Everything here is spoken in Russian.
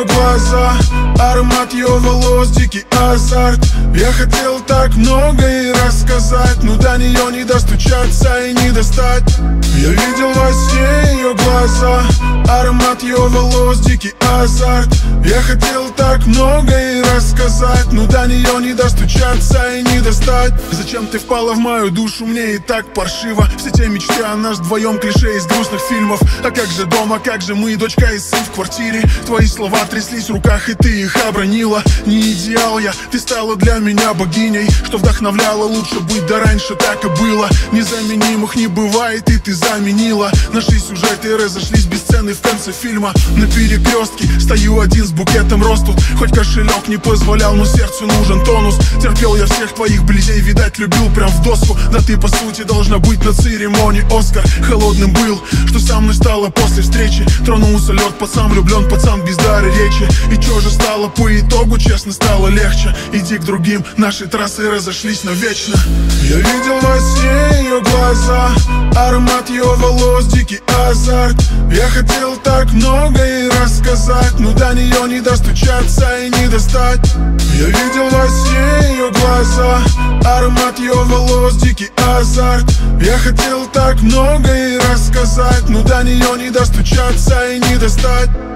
ее глаза, аромат ее волос, дикий азарт. Я хотел так много ей рассказать, но до нее не достучаться и не достать. Я видел во сне ее глаза, аромат ее волос, дикий азарт. Я хотел так много ей рассказать, но до нее не достучаться и не достать. Зачем ты впала в мою душу, мне и так паршиво. Все те мечты о нас вдвоем, клише из грустных фильмов. А как же дома, как же мы, дочка и сын в квартире. Твои слова тряслись в руках, и ты их обронила. Не идеал я, ты стала для меня богиней, что вдохновляла лучше быть, да раньше так и было. Незаменимых не бывает, и ты заменила. Наши сюжеты разошлись без сцены в конце фильма. На перекрестке стою один с букетом роз тут. Хоть кошелек не позволял, но сердцу нужен тонус. Терпел я всех твоих близей, видать, любил прям в доску. Да ты по сути должна быть на церемонии Оскар. Холодным был, что со мной стало после встречи. Тронулся лед, пацан влюблен, пацан без дара речи. И чё же стало по итогу, честно, стало легче. Иди к другим, наши трассы разошлись навечно. Я видел во сне ее глаза, аромат ее волос, дикий азарт. Я хотел так много ей рассказать, но до нее не достучаться и не достать. Я видел во сне ее глаза, аромат ее волос, дикий азарт. Я хотел так много ей рассказать, но до нее не достучаться и не достать.